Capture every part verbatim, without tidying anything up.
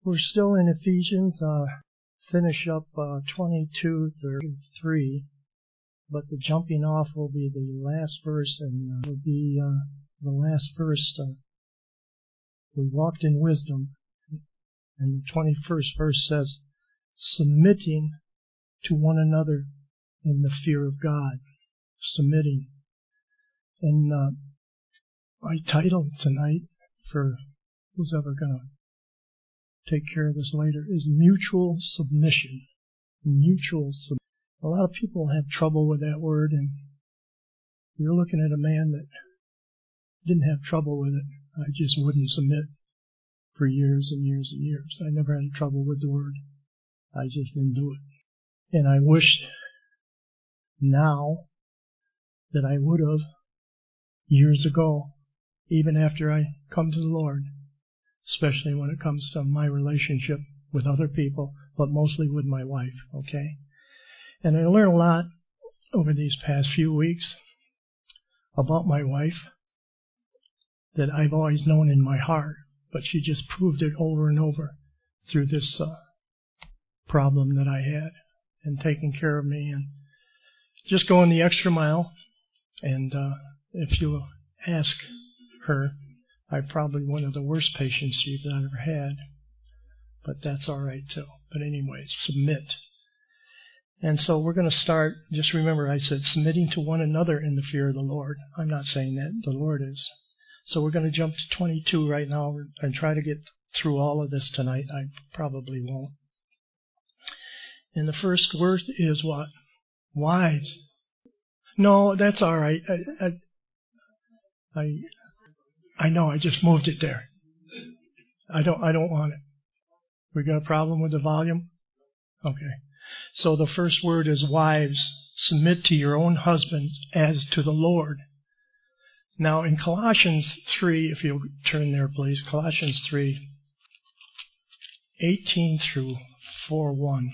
We're still in Ephesians, uh, finish up uh, twenty-two thirty-three, but the jumping off will be the last verse, and uh, will be uh, the last verse. Uh, we walked in wisdom, and the twenty-first verse says, submitting to one another in the fear of God. Submitting. And uh, my title tonight, for who's ever going to take care of this later, is mutual submission. Mutual submission. A lot of people have trouble with that word, and you're looking at a man that didn't have trouble with it. I just wouldn't submit for years and years and years. I never had trouble with the word. I just didn't do it. And I wish now that I would have years ago, even after I come to the Lord, especially when it comes to my relationship with other people, but mostly with my wife, okay? And I learned a lot over these past few weeks about my wife that I've always known in my heart, but she just proved it over and over through this uh, problem that I had and taking care of me and just going the extra mile. And uh, if you ask her, I'm probably one of the worst patients she's ever had, but that's all right too. But anyway, submit. And so we're going to start, just remember I said submitting to one another in the fear of the Lord. I'm not saying that, the Lord is. So we're going to jump to twenty-two right now and try to get through all of this tonight. I probably won't. And the first word is what? Wives. No, that's all right. I, I, I, I know. I just moved it there. I don't. I don't want it. We got a problem with the volume? Okay. So the first word is wives. Submit to your own husbands as to the Lord. Now in Colossians three, if you'll turn there, please. Colossians three, eighteen through four one.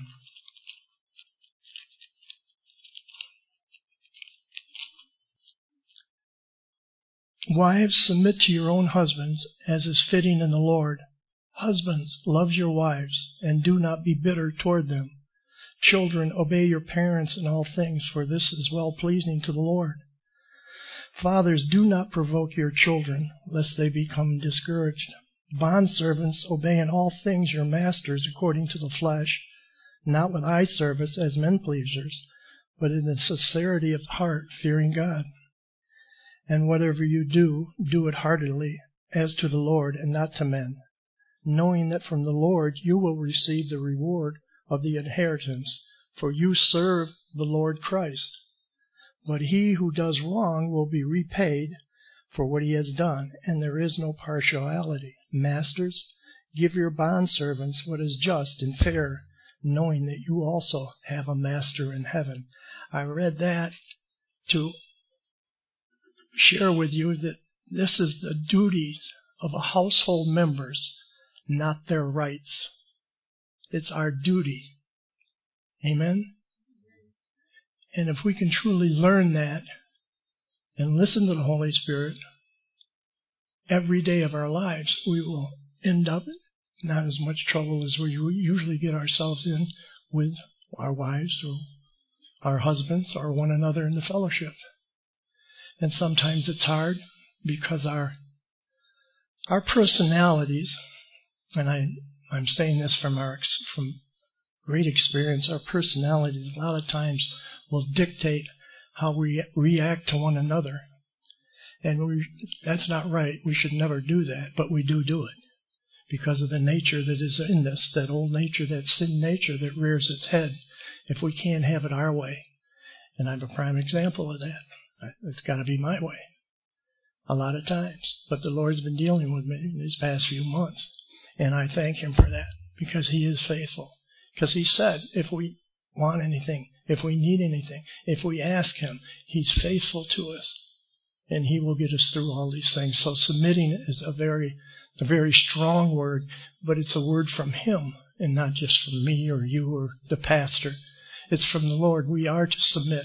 Wives, submit to your own husbands, as is fitting in the Lord. Husbands, love your wives, and do not be bitter toward them. Children, obey your parents in all things, for this is well-pleasing to the Lord. Fathers, do not provoke your children, lest they become discouraged. Bondservants, obey in all things your masters according to the flesh, not with eye service as men pleasers, but in the sincerity of heart, fearing God. And whatever you do, do it heartily, as to the Lord and not to men, knowing that from the Lord you will receive the reward of the inheritance, for you serve the Lord Christ. But he who does wrong will be repaid for what he has done, and there is no partiality. Masters, give your bondservants what is just and fair, knowing that you also have a master in heaven. I read that to share with you that this is the duties of a household members, not their rights. It's our duty. Amen? And if we can truly learn that and listen to the Holy Spirit every day of our lives, we will end up not as much trouble as we usually get ourselves in with our wives or our husbands or one another in the fellowship. And sometimes it's hard because our our personalities, and I, I'm saying this from our from great experience, our personalities a lot of times will dictate how we react to one another. And we, that's not right. We should never do that, but we do do it because of the nature that is in this, that old nature, that sin nature that rears its head if we can't have it our way. And I'm a prime example of that. It's got to be my way a lot of times. But the Lord's been dealing with me in these past few months. And I thank him for that because he is faithful. Because he said if we want anything, if we need anything, if we ask him, he's faithful to us. And he will get us through all these things. So submitting is a very, a very strong word, but it's a word from him and not just from me or you or the pastor. It's from the Lord. We are to submit.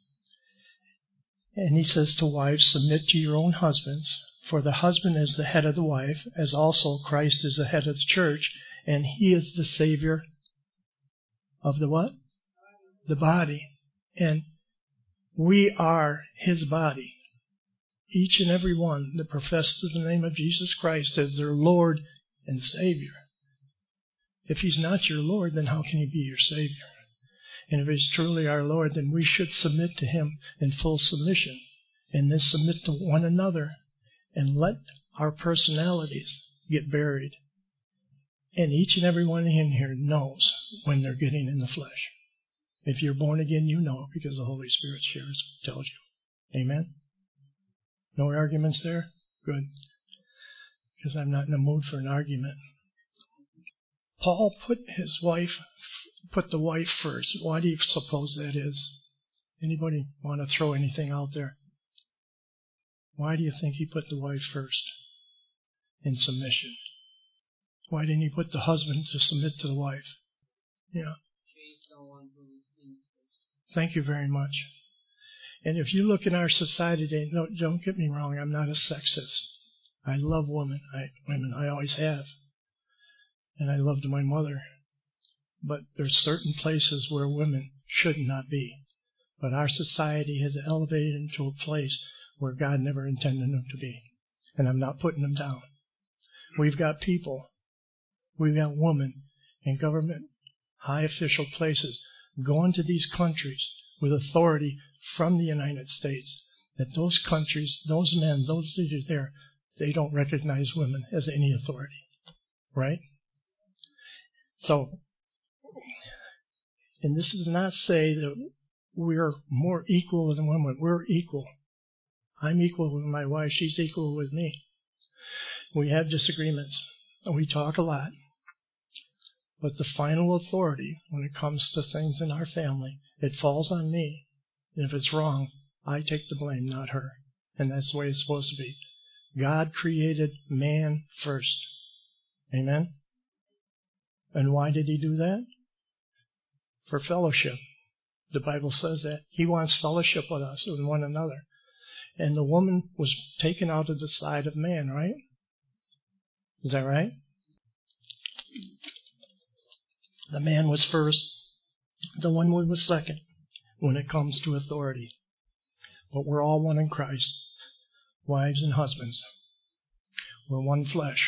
And he says to wives, submit to your own husbands, for the husband is the head of the wife, as also Christ is the head of the church, And He is the Savior of the what? The body. And we are His body. Each and every one that professes the name of Jesus Christ as their Lord and Savior. If He's not your Lord, then how can He be your Savior? And if He's truly our Lord, then we should submit to Him in full submission. And then submit to one another. And let our personalities get buried. And each and every one in here knows when they're getting in the flesh. If you're born again, you know because the Holy Spirit shares, tells you. Amen? No arguments there? Good. Because I'm not in the mood for an argument. Paul put his wife, put the wife first. Why do you suppose that is? Anybody want to throw anything out there? Why do you think he put the wife first in submission? Why didn't he put the husband to submit to the wife? Yeah. Thank you very much. And if you look in our society today, no, don't get me wrong, I'm not a sexist. I love women. I, women. I always have. And I loved my mother. But there's certain places where women should not be. But our society has elevated into a place where God never intended them to be. And I'm not putting them down. We've got people, we've got women in government, high official places, going to these countries with authority from the United States, that those countries, those men, those leaders there, they don't recognize women as any authority. Right? So, and this does not say that we're more equal than women. We're equal. I'm equal with my wife. She's equal with me. We have disagreements. We talk a lot. But the final authority, when it comes to things in our family, it falls on me. And if it's wrong, I take the blame, not her. And that's the way it's supposed to be. God created man first. Amen? And why did He do that? For fellowship. The Bible says that. He wants fellowship with us, with one another. And the woman was taken out of the side of man, right? Is that right? The man was first. The woman was second when it comes to authority. But we're all one in Christ. Wives and husbands. We're one flesh.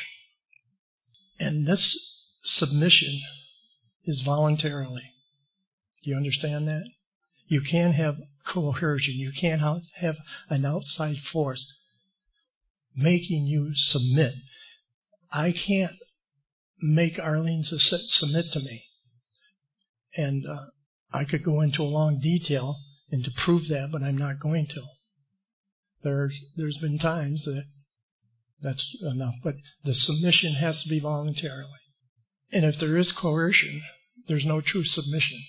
And this submission is voluntarily. Do you understand that? You can't have coercion. You can't have an outside force making you submit. I can't make Arlene submit to me. And uh, I could go into a long detail and to prove that, but I'm not going to. There's there's been times that that's enough, but the submission has to be voluntarily. And if there is coercion, there's no true submission.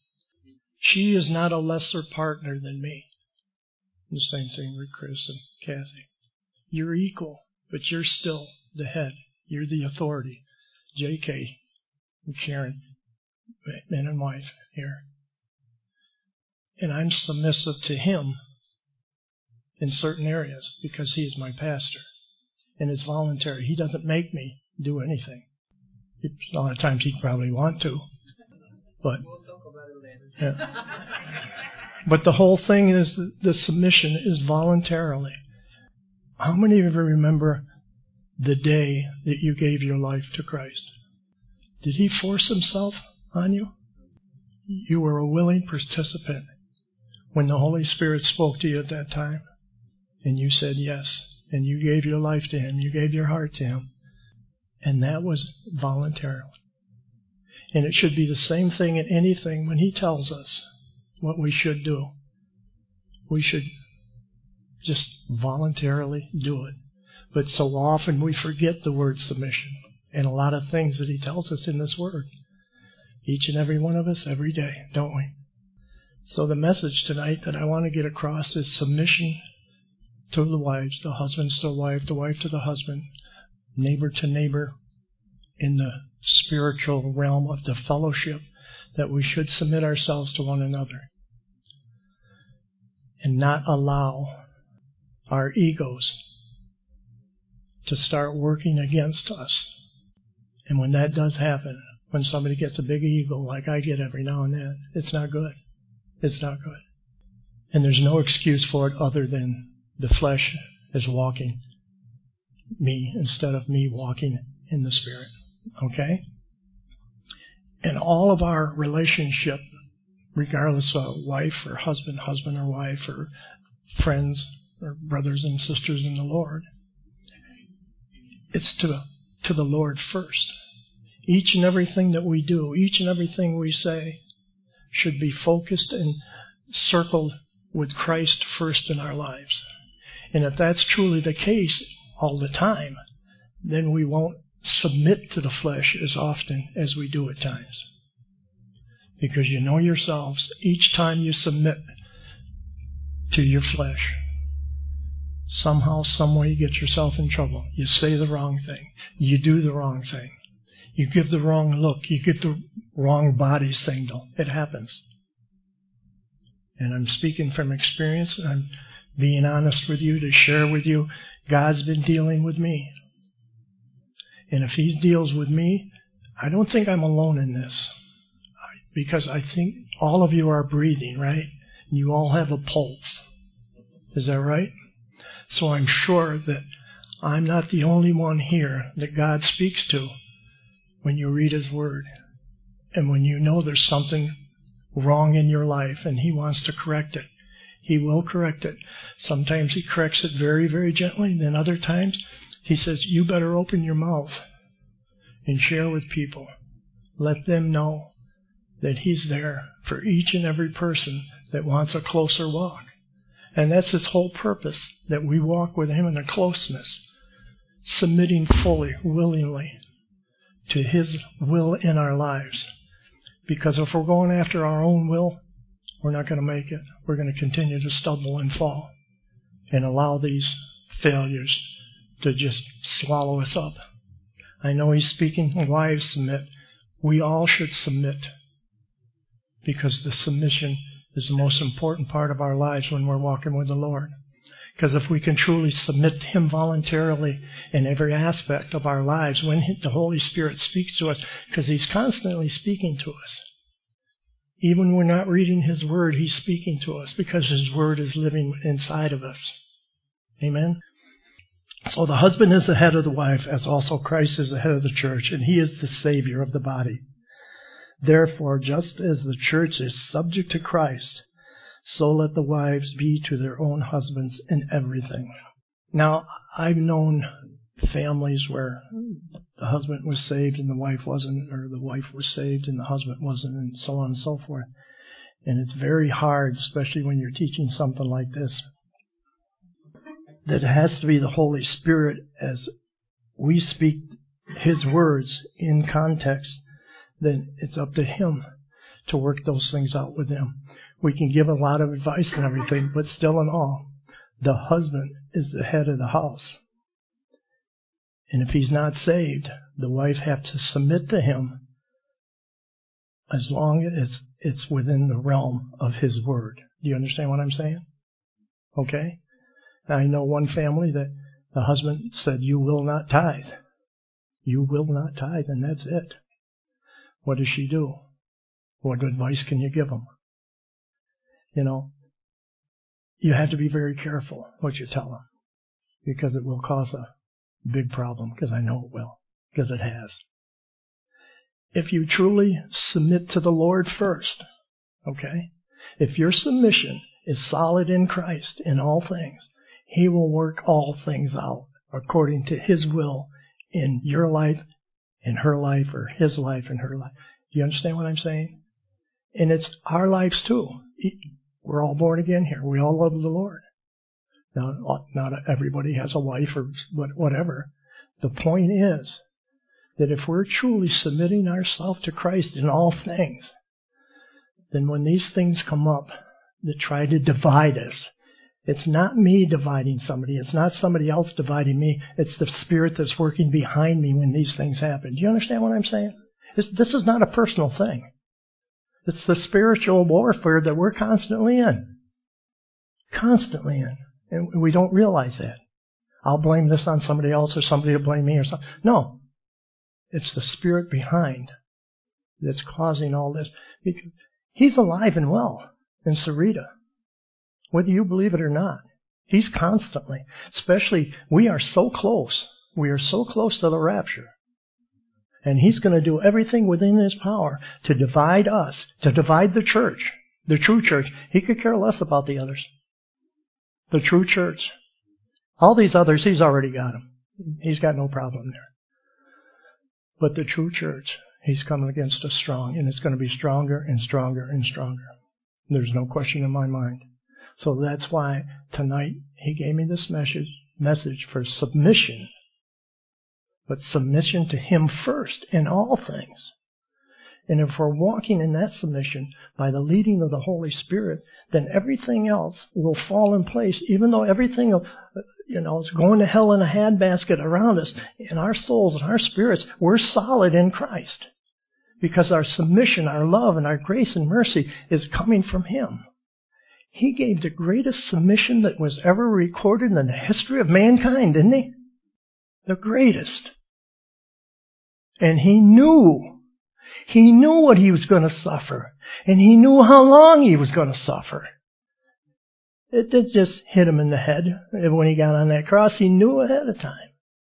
She is not a lesser partner than me. The same thing with Chris and Kathy. You're equal, but you're still the head. You're the authority. J K and Karen, man and wife here. And I'm submissive to him in certain areas because he is my pastor. And it's voluntary. He doesn't make me do anything. A lot of times he'd probably want to. But, yeah. But the whole thing is that the submission is voluntarily. How many of you remember the day that you gave your life to Christ? Did he force himself on you? You were a willing participant when the Holy Spirit spoke to you at that time. And you said yes. And you gave your life to him. You gave your heart to him. And that was voluntarily. And it should be the same thing in anything when he tells us what we should do. We should just voluntarily do it. But so often we forget the word submission and a lot of things that he tells us in this word. Each and every one of us every day, don't we? So the message tonight that I want to get across is submission to the wives, the husbands to the wife, the wife to the husband, neighbor to neighbor, in the spiritual realm of the fellowship, that we should submit ourselves to one another and not allow our egos to start working against us And when that does happen, when somebody gets a big ego like I get every now and then, it's not good. It's not good. And there's no excuse for it other than the flesh is walking me instead of me walking in the Spirit. Okay? And all of our relationship, regardless of wife or husband, husband or wife, or friends or brothers and sisters in the Lord, it's to, to the Lord first. Each and everything that we do, each and everything we say should be focused and circled with Christ first in our lives. And if that's truly the case all the time, then we won't submit to the flesh as often as we do at times. Because you know yourselves, each time you submit to your flesh, somehow, some way you get yourself in trouble. You say the wrong thing. You do the wrong thing. You give the wrong look. You get the wrong body signal. It happens. And I'm speaking from experience. I'm being honest with you to share with you. God's been dealing with me. And if He deals with me, I don't think I'm alone in this. Because I think all of you are breathing, right? You all have a pulse. Is that right? So I'm sure that I'm not the only one here that God speaks to when you read His Word. And when you know there's something wrong in your life and He wants to correct it, He will correct it. Sometimes He corrects it very, very gently. Then other times He says, you better open your mouth and share with people. Let them know that He's there for each and every person that wants a closer walk. And that's His whole purpose, that we walk with Him in a closeness, submitting fully, willingly to His will in our lives. Because if we're going after our own will, we're not going to make it. We're going to continue to stumble and fall and allow these failures to just swallow us up. I know He's speaking, wives submit. We all should submit, because the submission is the most important part of our lives when we're walking with the Lord. Because if we can truly submit to Him voluntarily in every aspect of our lives, when the Holy Spirit speaks to us, because He's constantly speaking to us. Even when we're not reading His Word, He's speaking to us because His Word is living inside of us. Amen? So the husband is the head of the wife, as also Christ is the head of the church, and He is the Savior of the body. Therefore, just as the church is subject to Christ, so let the wives be to their own husbands in everything. Now, I've known families where the husband was saved and the wife wasn't, or the wife was saved and the husband wasn't, and so on and so forth. And it's very hard, especially when you're teaching something like this, that it has to be the Holy Spirit as we speak His words in context. Then it's up to Him to work those things out with them. We can give a lot of advice and everything, but still in all, the husband is the head of the house. And if he's not saved, the wife has to submit to him as long as it's within the realm of His Word. Do you understand what I'm saying? Okay? I know one family that the husband said, you will not tithe. You will not tithe, and that's it. What does she do? What advice can you give them? You know, you have to be very careful what you tell them, because it will cause a big problem, because I know it will, because it has. If you truly submit to the Lord first, okay, if your submission is solid in Christ in all things, He will work all things out according to His will in your life, in her life, or his life and her life. Do you understand what I'm saying? And it's our lives too. We're all born again here. We all love the Lord. Now, not everybody has a wife or whatever. The point is that if we're truly submitting ourselves to Christ in all things, then when these things come up that try to divide us, it's not me dividing somebody. It's not somebody else dividing me. It's the Spirit that's working behind me when these things happen. Do you understand what I'm saying? It's, this is not a personal thing. It's the spiritual warfare that we're constantly in. Constantly in. And we don't realize that. I'll blame this on somebody else, or somebody will blame me or something. No. It's the Spirit behind that's causing all this. Because He's alive and well in Sarita, whether you believe it or not. He's constantly, especially, we are so close. We are so close to the rapture. And He's going to do everything within His power to divide us, to divide the church, the true church. He could care less about the others. The true church. All these others, He's already got them. He's got no problem there. But the true church, He's coming against us strong, and it's going to be stronger and stronger and stronger. There's no question in my mind. So that's why tonight He gave me this message, message for submission. But submission to Him first in all things. And if we're walking in that submission by the leading of the Holy Spirit, then everything else will fall in place, even though everything, you know, is going to hell in a handbasket around us. In our souls and our spirits, we're solid in Christ. Because our submission, our love, and our grace and mercy is coming from Him. He gave the greatest submission that was ever recorded in the history of mankind, didn't He? The greatest. And He knew. He knew what He was going to suffer. And He knew how long He was going to suffer. It did just hit Him in the head when He got on that cross. He knew ahead of time.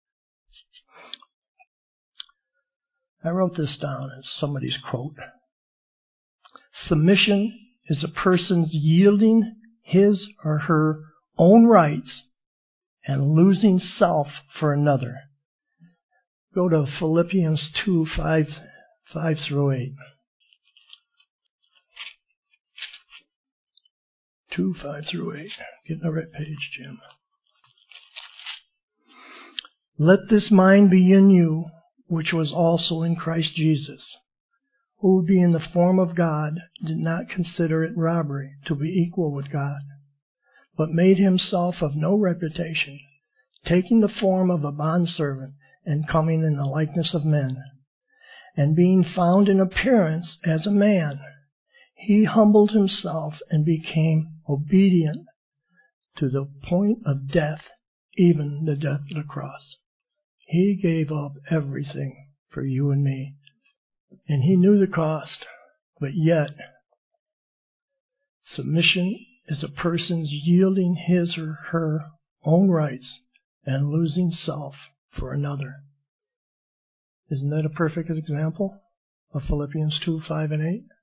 I wrote this down as somebody's quote. Submission is a person's yielding his or her own rights and losing self for another. Go to Philippians two, five, five through eight. two, five through eight. Get in the right page, Jim. Let this mind be in you, which was also in Christ Jesus, who being in the form of God did not consider it robbery to be equal with God, but made Himself of no reputation, taking the form of a bondservant and coming in the likeness of men. And being found in appearance as a man, He humbled Himself and became obedient to the point of death, even the death of the cross. He gave up everything for you and me. And He knew the cost, but yet, submission is a person's yielding his or her own rights and losing self for another. Isn't that a perfect example of Philippians two, five, and eight?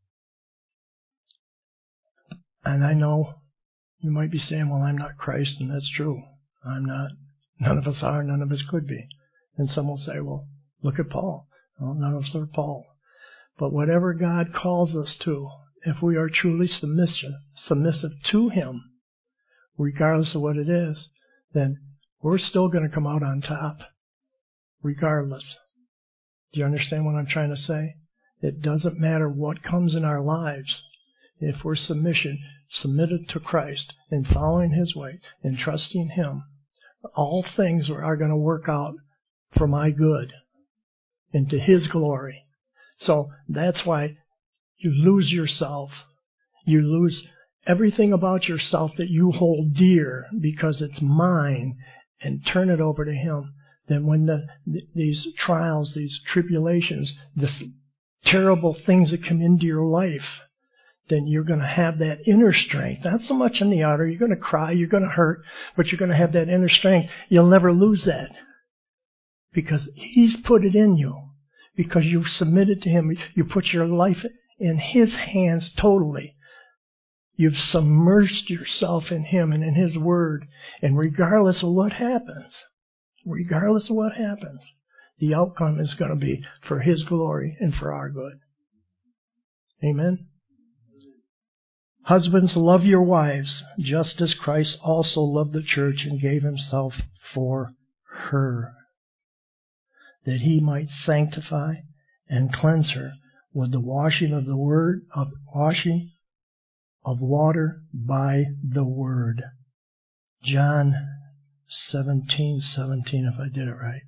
And I know you might be saying, well, I'm not Christ, and that's true. I'm not. None of us are, none of us could be. And some will say, well, look at Paul. Well, none of us are Paul. But whatever God calls us to, if we are truly submissive, submissive to Him, regardless of what it is, then we're still going to come out on top, regardless. Do you understand what I'm trying to say? It doesn't matter what comes in our lives. If we're submission, submitted to Christ and following His way and trusting Him, all things are going to work out for my good and to His glory. So that's why you lose yourself. You lose everything about yourself that you hold dear because it's mine, and turn it over to Him. Then when the, these trials, these tribulations, this terrible things that come into your life, then you're going to have that inner strength. Not so much in the outer. You're going to cry, you're going to hurt, but you're going to have that inner strength. You'll never lose that because He's put it in you. Because you've submitted to Him. You put your life in His hands totally. You've submerged yourself in Him and in His Word. And regardless of what happens, regardless of what happens, the outcome is going to be for His glory and for our good. Amen? Husbands, love your wives, just as Christ also loved the church and gave Himself for her, that He might sanctify and cleanse her with the washing of the word, of washing of water by the word. John seventeen seventeen, if I did it right.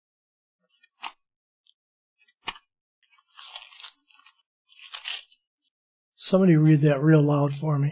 Somebody read that real loud for me.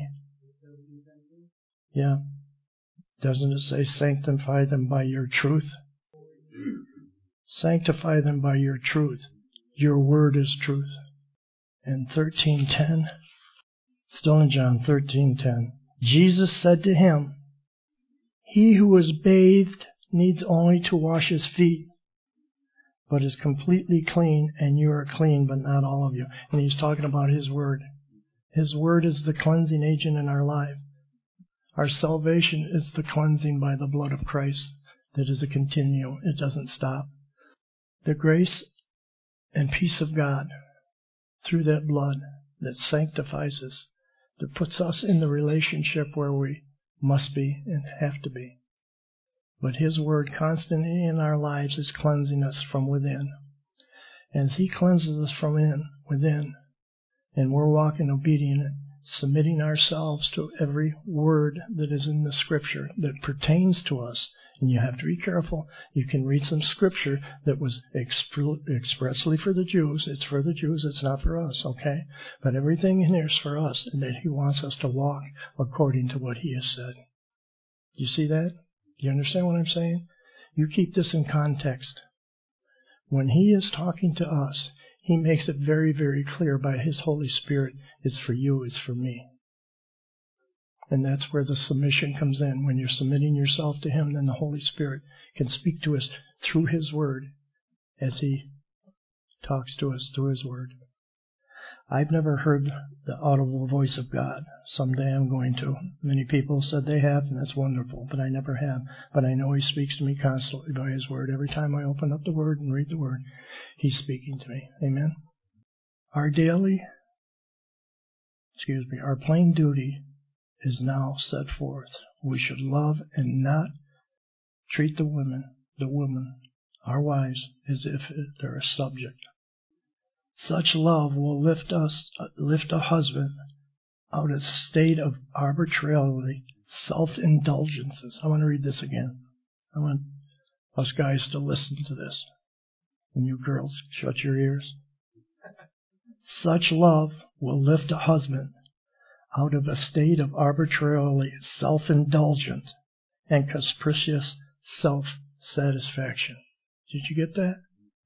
Yeah. Doesn't it say sanctify them by your truth? Sanctify them by your truth. Your word is truth. And thirteen ten, still in John thirteen ten, Jesus said to him, he who is bathed needs only to wash his feet, but is completely clean, and you are clean, but not all of you. And he's talking about his word. His word is the cleansing agent in our life. Our salvation is the cleansing by the blood of Christ that is a continuum. It doesn't stop. The grace and peace of God through that blood that sanctifies us, that puts us in the relationship where we must be and have to be. But his word constantly in our lives is cleansing us from within. And as he cleanses us from in, within, and we're walking obedient, submitting ourselves to every word that is in the Scripture that pertains to us. And you have to be careful. You can read some Scripture that was exp- expressly for the Jews. It's for the Jews. It's not for us, okay? But everything in here is for us, and that he wants us to walk according to what he has said. Do you see that? Do you understand what I'm saying? You keep this in context. When he is talking to us, he makes it very, very clear by his Holy Spirit, it's for you, it's for me. And that's where the submission comes in. When you're submitting yourself to him, then the Holy Spirit can speak to us through his word as he talks to us through his word. I've never heard the audible voice of God. Someday I'm going to. Many people said they have, and that's wonderful, but I never have. But I know he speaks to me constantly by his word. Every time I open up the word and read the word, he's speaking to me. Amen? Our daily, excuse me, our plain duty is now set forth. We should love and not treat the women, the women, our wives, as if they're a subject. Such love will lift us, lift a husband out of a state of arbitrarily, self-indulgences. I want to read this again. I want us guys to listen to this. And you girls, shut your ears. Such love will lift a husband out of a state of arbitrarily self-indulgent and capricious self-satisfaction. Did you get that?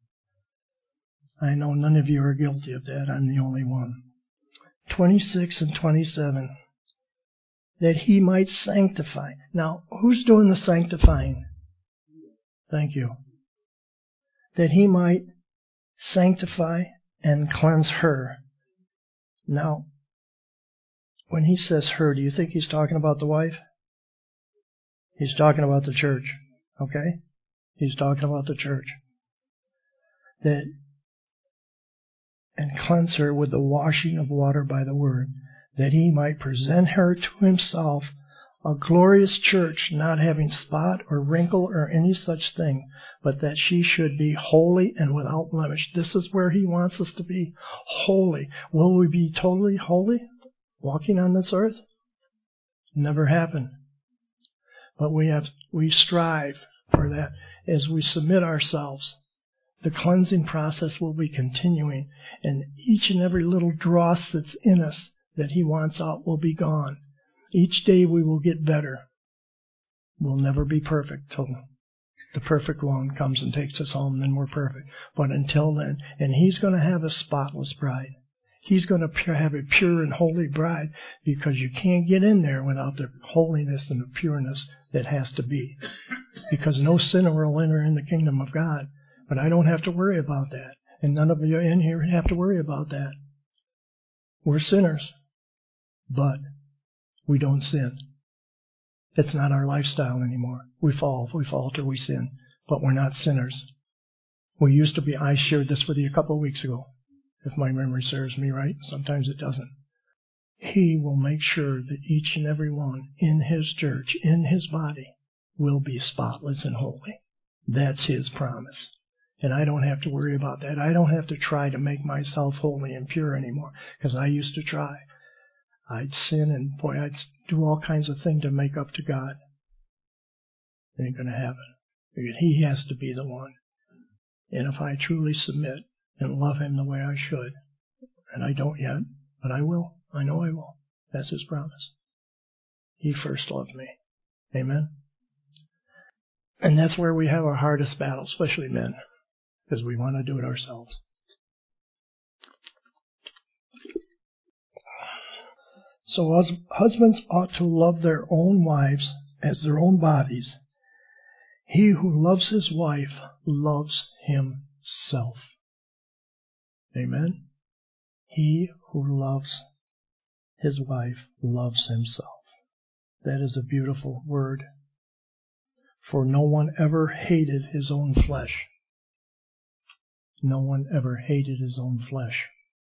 I know none of you are guilty of that. I'm the only one. twenty-six and twenty-seven. That he might sanctify. Now, who's doing the sanctifying? Thank you. That he might sanctify and cleanse her. Now, when he says her, do you think he's talking about the wife? He's talking about the church. Okay? He's talking about the church. That and cleanse her with the washing of water by the word, that he might present her to himself a glorious church, not having spot or wrinkle or any such thing, but that she should be holy and without blemish. This is where he wants us to be, holy. Will we be totally holy, walking on this earth? Never happen. But we have, we strive for that as we submit ourselves. The cleansing process will be continuing, and each and every little dross that's in us that he wants out will be gone. Each day we will get better. We'll never be perfect till the perfect one comes and takes us home, then we're perfect. But until then, and he's going to have a spotless bride. He's going to have a pure and holy bride, because you can't get in there without the holiness and the pureness that has to be. Because no sinner will enter in the kingdom of God. But I don't have to worry about that. And none of you in here have to worry about that. We're sinners. But we don't sin. It's not our lifestyle anymore. We fall, we falter, we sin. But we're not sinners. We used to be, I shared this with you a couple of weeks ago, if my memory serves me right. Sometimes it doesn't. He will make sure that each and every one in his church, in his body, will be spotless and holy. That's his promise. And I don't have to worry about that. I don't have to try to make myself holy and pure anymore, because I used to try. I'd sin and, boy, I'd do all kinds of things to make up to God. It ain't going to happen. Because he has to be the one. And if I truly submit and love him the way I should, and I don't yet, but I will. I know I will. That's his promise. He first loved me. Amen? And that's where we have our hardest battle, especially men. because we want to do it ourselves. So hus- husbands ought to love their own wives as their own bodies. He who loves his wife loves himself. Amen? He who loves his wife loves himself. That is a beautiful word. For no one ever hated his own flesh. No one ever hated his own flesh,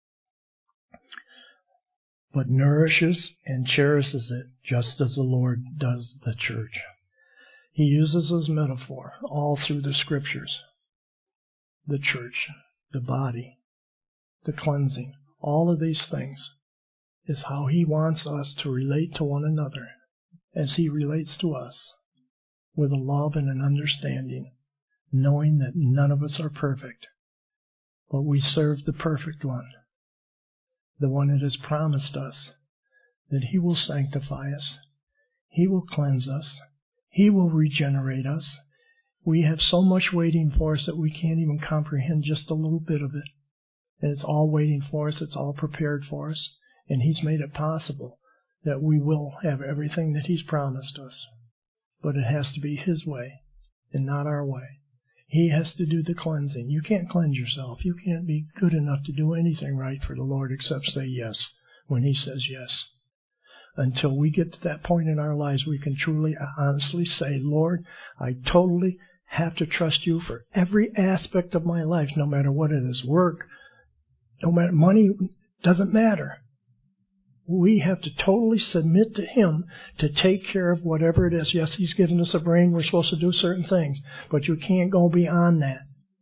but nourishes and cherishes it just as the Lord does the church. He uses this metaphor all through the scriptures. The church, the body, the cleansing, all of these things is how he wants us to relate to one another as he relates to us, with a love and an understanding, knowing that none of us are perfect, but we serve the perfect one, the one that has promised us that he will sanctify us, he will cleanse us, he will regenerate us. We have so much waiting for us that we can't even comprehend just a little bit of it. And it's all waiting for us, it's all prepared for us, and he's made it possible that we will have everything that he's promised us. But it has to be his way and not our way. He has to do the cleansing. You can't cleanse yourself. You can't be good enough to do anything right for the Lord except say yes when he says yes. Until we get to that point in our lives, we can truly, honestly say, Lord, I totally have to trust you for every aspect of my life, no matter what it is. Work, no matter, money, doesn't matter. We have to totally submit to him to take care of whatever it is. Yes, he's given us a brain. We're supposed to do certain things. But you can't go beyond that.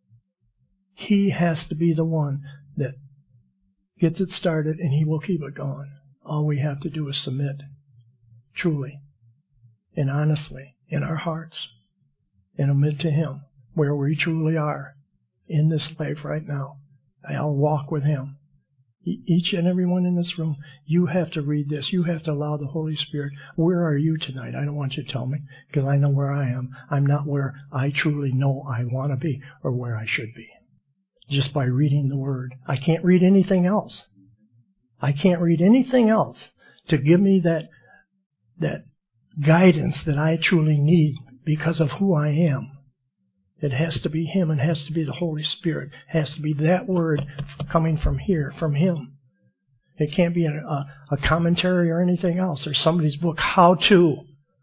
He has to be the one that gets it started, and he will keep it going. All we have to do is submit, truly and honestly, in our hearts, and admit to him where we truly are in this life right now. I'll walk with him. Each and every one in this room, you have to read this. You have to allow the Holy Spirit. Where are you tonight? I don't want you to tell me, because I know where I am. I'm not where I truly know I want to be or where I should be. Just by reading the Word. I can't read anything else. I can't read anything else to give me that, that guidance that I truly need because of who I am. It has to be him. It has to be the Holy Spirit. It has to be that word coming from here, from him. It can't be a, a, a commentary or anything else or somebody's book, how to.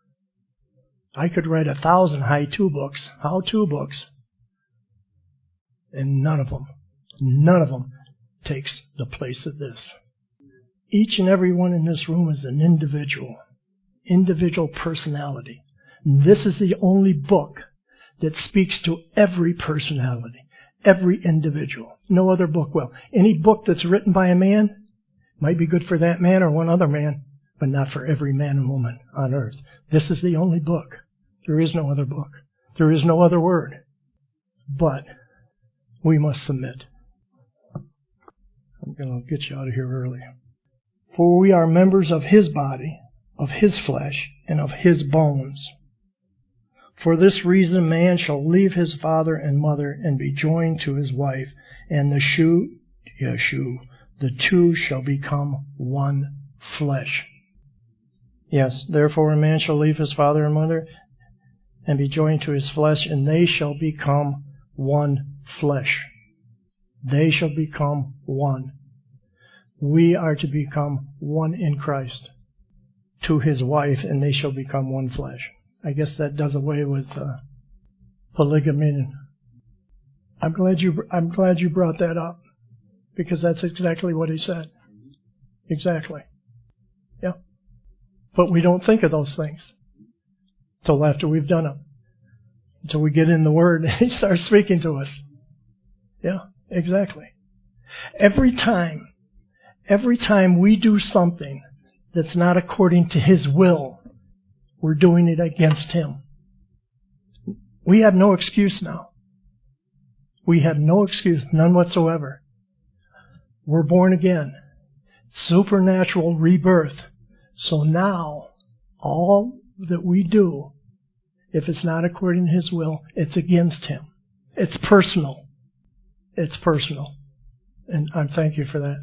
I could write a thousand how-to books, how-to books, and none of them, none of them takes the place of this. Each and every one in this room is an individual, individual personality. This is the only book that speaks to every personality, every individual. No other book will. Any book that's written by a man might be good for that man or one other man, but not for every man and woman on earth. This is the only book. There is no other book. There is no other word. But we must submit. I'm going to get you out of here early. For we are members of his body, of his flesh, and of his bones. For this reason, man shall leave his father and mother and be joined to his wife, and the shoe, Yeshu, the two shall become one flesh. Yes, therefore a man shall leave his father and mother and be joined to his flesh, and they shall become one flesh. They shall become one. We are to become one in Christ to his wife, and they shall become one flesh. I guess that does away with uh, polygamy. I'm glad you. I'm glad you brought that up, because that's exactly what he said. Exactly. Yeah. But we don't think of those things till after we've done them, until we get in the Word and he starts speaking to us. Yeah. Exactly. Every time, every time we do something that's not according to his will, we're doing it against him. We have no excuse now. We have no excuse, none whatsoever. We're born again. Supernatural rebirth. So now, all that we do, if it's not according to his will, it's against him. It's personal. It's personal. And I thank you for that.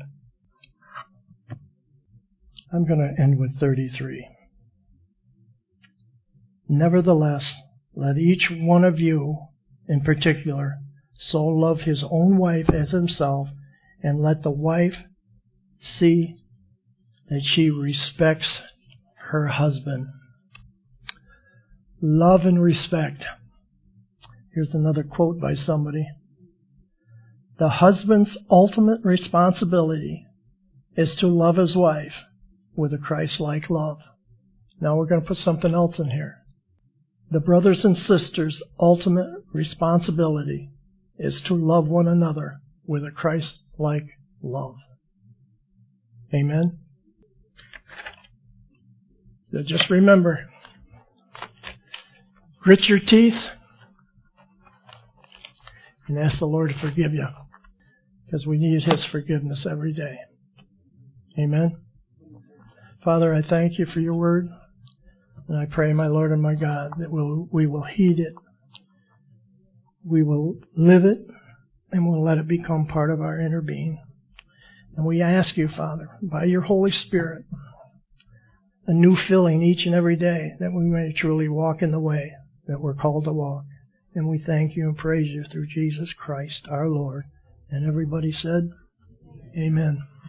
I'm going to end with thirty-three. Nevertheless, let each one of you in particular so love his own wife as himself, and let the wife see that she respects her husband. Love and respect. Here's another quote by somebody. The husband's ultimate responsibility is to love his wife with a Christ-like love. Now we're going to put something else in here. The brothers and sisters' ultimate responsibility is to love one another with a Christ-like love. Amen? So just remember, grit your teeth and ask the Lord to forgive you, because we need His forgiveness every day. Amen? Father, I thank you for your word, and I pray, my Lord and my God, that we'll, we will heed it, we will live it, and we'll let it become part of our inner being. And we ask you, Father, by your Holy Spirit, a new filling each and every day, that we may truly walk in the way that we're called to walk. And we thank you and praise you through Jesus Christ, our Lord. And everybody said, Amen.